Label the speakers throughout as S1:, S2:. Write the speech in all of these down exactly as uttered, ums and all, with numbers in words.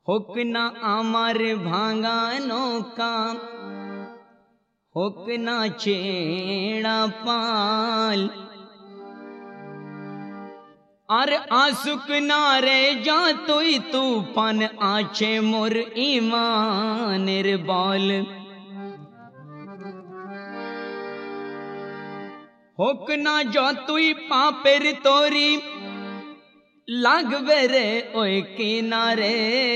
S1: হোক না আমার ভাঙা নৌকা, হোক না ছেঁড়া পাল, আর আসুক না রে যতই তুফান, আছে মোর ইমানের বল। হোক না যতই পাপের তরি, লাগবে রে ওই কিনারে।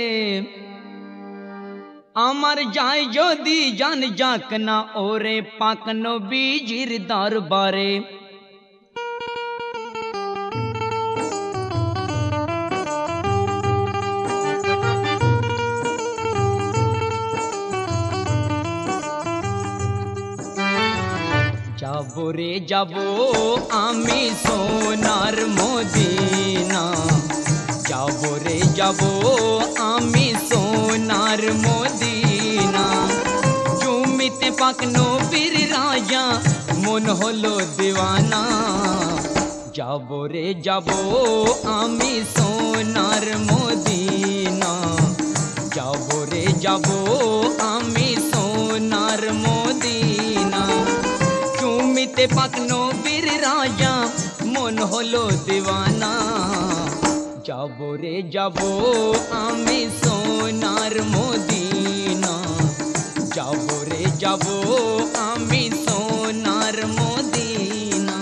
S1: আমার যায় যদি জান যাক না ওরে পাক নবীজির দরবারে। যাবো রে যাবো আমি সোনার মদিনা, যাবো রে যাবো আমি সোনার মদিনা। জমিতে পাক নবীর রাজা মন হলো দিওয়ানা। যাবো রে যাবো আমি সোনার মদিনা, যাবো রে যাবো আমি সোনার মদিনা। জমিতে পাক নবীর রাজা মন হলো দিওয়ানা। যাবো রে যাবো আমি সোনার মদিনা, যাবো রে যাবো আমি সোনার মদিনা।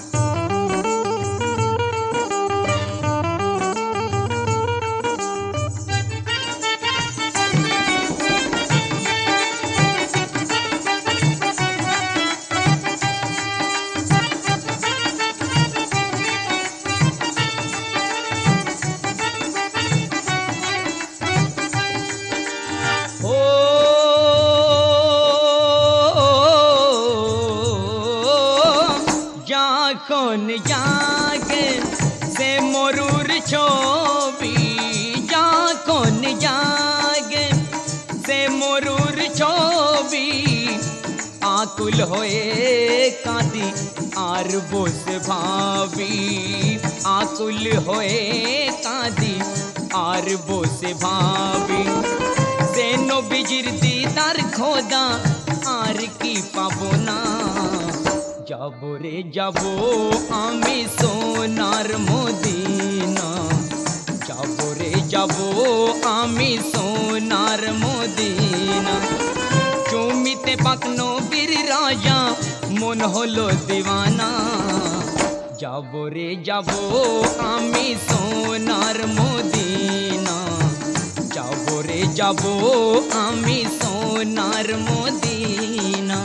S1: যখন জাগে সে মরুর ছবি, যখন জাগে সে মরুর ছবি, আকুল হয়ে কাঁদি আর বসে ভাবি, আকুল হয়ে কাঁদি আর বসে ভাবি। সে নবীজির দিদার খোদা আর কি পাবো না। যাবো রে যাবো আমি সোনার মদিনা, যাবো রে যাবো আমি সোনার মদিনা। জমিতে পাক নবীর রাজা মন হলো দিওয়ানা। যাবো রে যাবো আমি সোনার মদিনা, যাবো রে যাবো আমি সোনার মদিনা।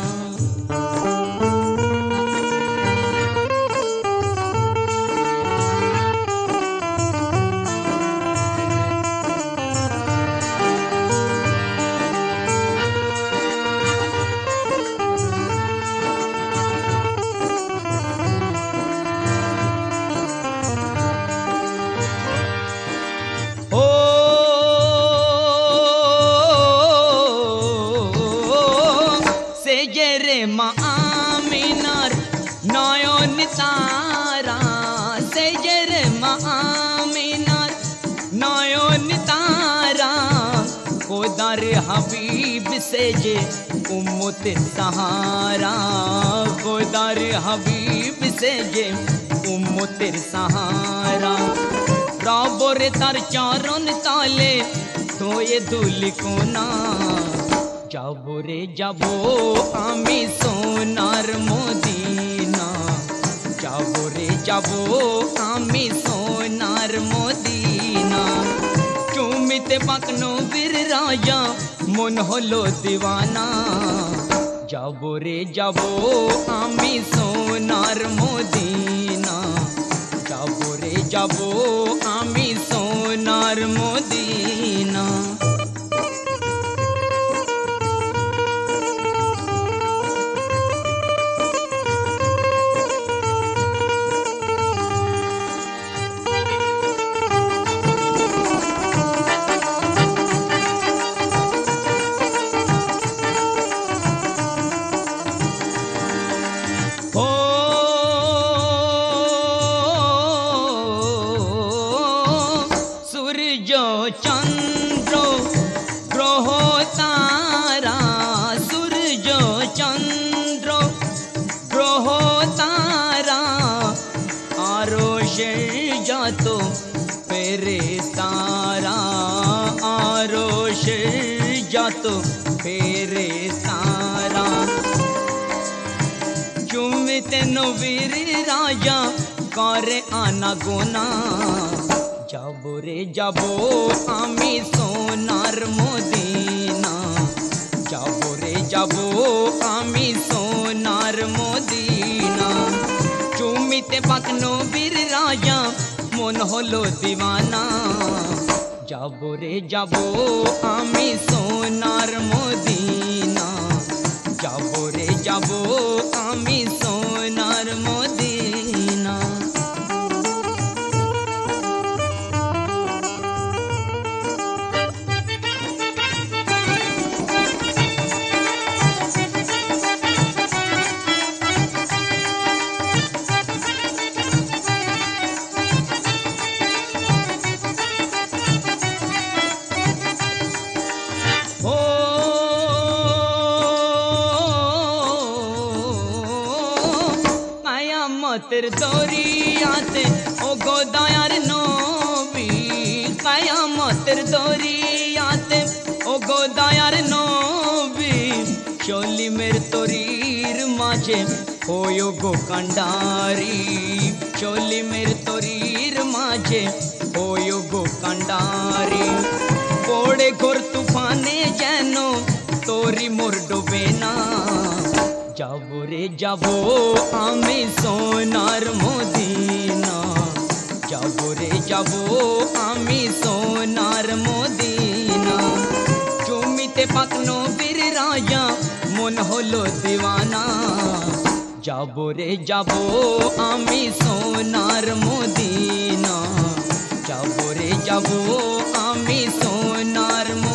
S1: মা আমিনার নয়ন তারা, সেজের মা আমিনার নয়ন তারা। খোদার হাবিব সেজে উম্মতের সাহারা, খোদার হাবিব সেজে উম্মতের সাহারা। রবরে তার চরণ তলে ধোয়ে দুল কোনা। যাবো রে যাবো আমি সোনার মদিনা, যাবো রে যাবো আমি সোনার মদিনা। জমিতে পাক নবীর রাজা মন হলো দিওয়ানা। যাবো রে যাবো আমি সোনার মদিনা, যাবো রে যাবো আমি সোনার মদিনা। ও जा तो फेरेस्तारा आरोश जा तो फेरेस्तारा चुमिते नवीर राजा करे आना गोना जाबो रे जाबो आमी सोनार मदिना जाबो रे जाबो आमी सोनार मदिना चुमिते पाकनो बीर राजा मन हलो दीवाना जाबो रे जाबो आमी सोनार मदिना जाबो रे जाबो आमी सोनार मदिना तेर दौरियाते ओ गोदायार नबी कयामतेर दौरियाते ओ गोदायार नबी चली मेर तोरीर माঝে होयो गो कांडारी चली मेर तोरीर माঝে होयो गो कांडारी पड़े घोर तूफाने जेनो तोरी मोर डोबे ना जाबो रे जाबो आमी सोनार मदिना जाबो रे जाबो आमी सोनार मदिना चुमिते पाकनो बीर राजा मन हलो दीवाना जाबो रे जाबो आमी सोनार मदिना जाबो रे जाबो आमी सोनार